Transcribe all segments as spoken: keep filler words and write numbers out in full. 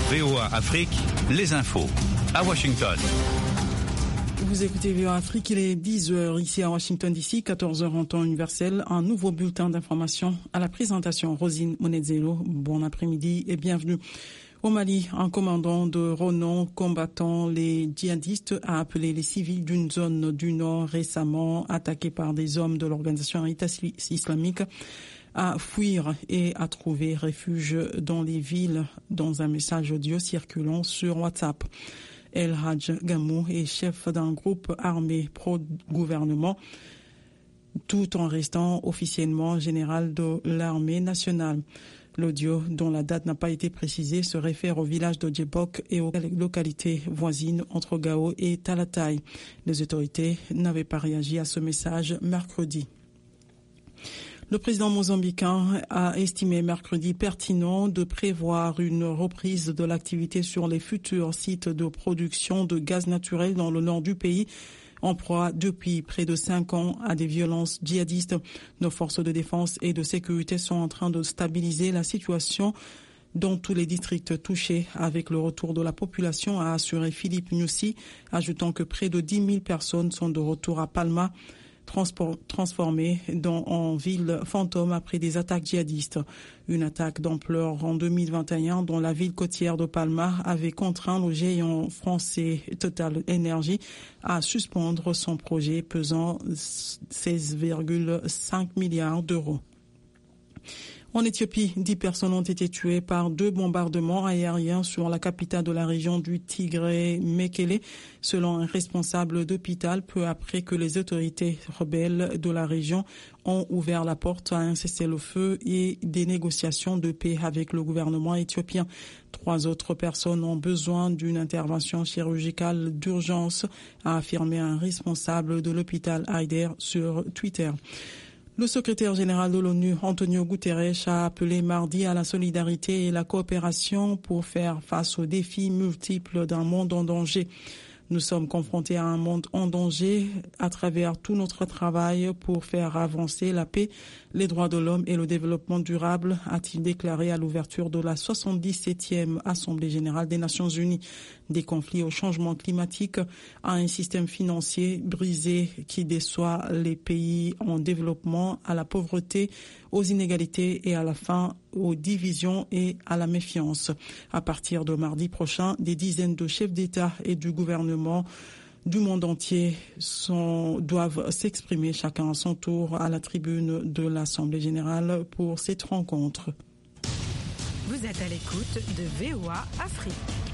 V O A Afrique, les infos. À Washington. Vous écoutez V O A Afrique, il est dix heures ici à Washington D C, quatorze heures en temps universel. Un nouveau bulletin d'information à la présentation. Rosine Monezelo, bon après-midi et bienvenue. Au Mali, un commandant de renom combattant les djihadistes a appelé les civils d'une zone du Nord récemment attaquée par des hommes de l'organisation État islamique à fuir et à trouver refuge dans les villes, dans un message audio circulant sur WhatsApp. El Hadj Gamou est chef d'un groupe armé pro-gouvernement, tout en restant officiellement général de l'armée nationale. L'audio, dont la date n'a pas été précisée, se réfère au village de Djebok et aux localités voisines entre Gao et Talatay. Les autorités n'avaient pas réagi à ce message mercredi. Le président mozambicain a estimé mercredi pertinent de prévoir une reprise de l'activité sur les futurs sites de production de gaz naturel dans le nord du pays, en proie depuis près de cinq ans à des violences djihadistes. Nos forces de défense et de sécurité sont en train de stabiliser la situation dans tous les districts touchés avec le retour de la population, a assuré Philippe Nyusi, ajoutant que près de dix mille personnes sont de retour à Palma, transformée dans, en ville fantôme après des attaques djihadistes. Une attaque d'ampleur en deux mille vingt et un dont la ville côtière de Palma avait contraint le géant français Total Energy à suspendre son projet pesant seize virgule cinq milliards d'euros. En Éthiopie, dix personnes ont été tuées par deux bombardements aériens sur la capitale de la région du Tigré, Mekele, selon un responsable d'hôpital, peu après que les autorités rebelles de la région ont ouvert la porte à un cessez-le-feu et des négociations de paix avec le gouvernement éthiopien. Trois autres personnes ont besoin d'une intervention chirurgicale d'urgence, a affirmé un responsable de l'hôpital Haider sur Twitter. Le secrétaire général de l'ONU, Antonio Guterres, a appelé mardi à la solidarité et la coopération pour faire face aux défis multiples d'un monde en danger. Nous sommes confrontés à un monde en danger à travers tout notre travail pour faire avancer la paix, les droits de l'homme et le développement durable, a-t-il déclaré à l'ouverture de la soixante-dix-septième Assemblée générale des Nations unies. Des conflits au changement climatique, à un système financier brisé qui déçoit les pays en développement, à la pauvreté, aux inégalités et à la fin aux divisions et à la méfiance. À partir de mardi prochain, des dizaines de chefs d'État et du gouvernement du monde entier sont, doivent s'exprimer chacun à son tour à la tribune de l'Assemblée générale pour cette rencontre. Vous êtes à l'écoute de V O A Afrique.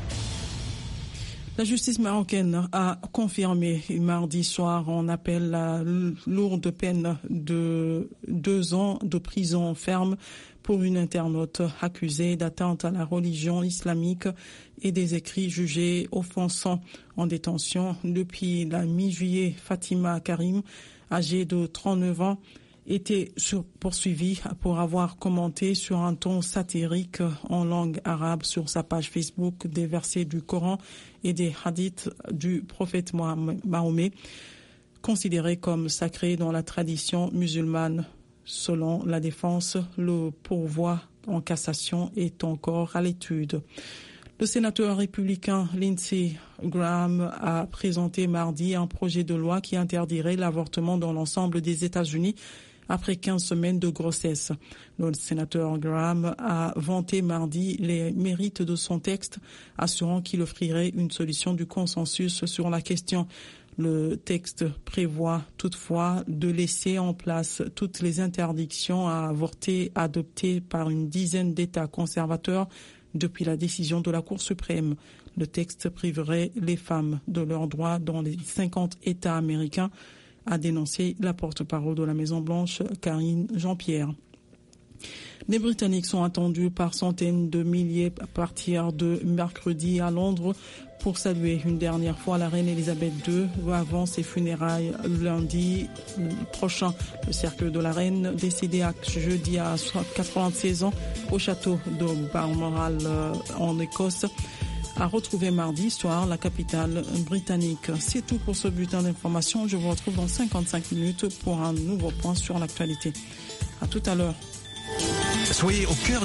La justice marocaine a confirmé mardi soir en appel la lourde peine de deux ans de prison ferme pour une internaute accusée d'atteinte à la religion islamique et des écrits jugés offensants. En détention depuis la mi-juillet, Fatima Karim, âgée de trente-neuf ans, était poursuivie pour avoir commenté sur un ton satirique en langue arabe sur sa page Facebook des versets du Coran et des hadiths du prophète Mahomet, considérés comme sacrés dans la tradition musulmane. Selon la défense, le pourvoi en cassation est encore à l'étude. Le sénateur républicain Lindsey Graham a présenté mardi un projet de loi qui interdirait l'avortement dans l'ensemble des États-Unis après quinze semaines de grossesse. Le sénateur Graham a vanté mardi les mérites de son texte, assurant qu'il offrirait une solution du consensus sur la question. Le texte prévoit toutefois de laisser en place toutes les interdictions à avorter adoptées par une dizaine d'États conservateurs depuis la décision de la Cour suprême. Le texte priverait les femmes de leurs droits dans les cinquante États américains, a dénoncé la porte-parole de la Maison-Blanche, Karine Jean-Pierre. Les Britanniques sont attendus par centaines de milliers à partir de mercredi à Londres pour saluer une dernière fois la reine Elisabeth deux avant ses funérailles lundi prochain. Le cercueil de la reine, décédée à jeudi à quatre-vingt-seize ans au château de Balmoral en Écosse, a retrouvé mardi soir la capitale britannique. C'est tout pour ce bulletin d'information. Je vous retrouve dans cinquante-cinq minutes pour un nouveau point sur l'actualité. À tout à l'heure. Soyez au cœur